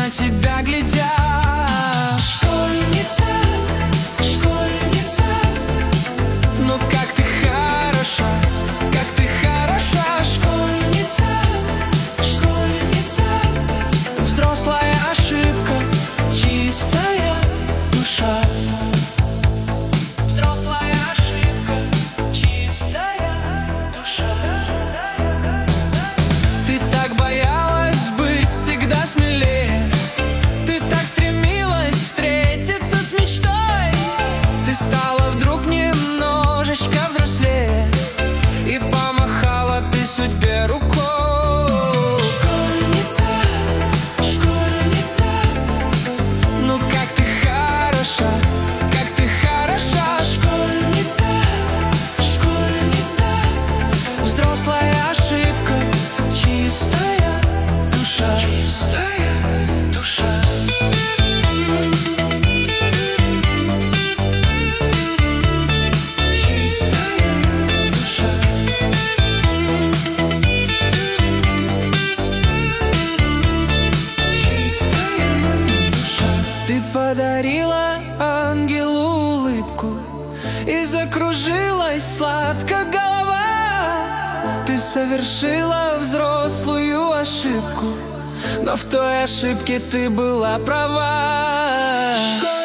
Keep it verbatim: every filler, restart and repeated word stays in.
на тебя глядя. Школьница, школьница, ну как ты хороша, как ты хороша. Школьница, школьница, взрослая ошибка, чистая душа. Взрослая ошибка, чистая душа. Ты так боялась быть всегда смелее, ты так стремилась встретиться с мечтой. Ты стала вдруг немножечко взрослее и помахала ты судьбе рукой. Школьница, школьница, ну как ты хороша, как ты хороша. Школьница, школьница, взрослая ошибка, чистая душа. Чистая душа. Чистая душа. Чистая душа. Ты подарила ангелу улыбку, и закружилась сладко голова. Ты совершила взрослую ошибку, но в той ошибке ты была права.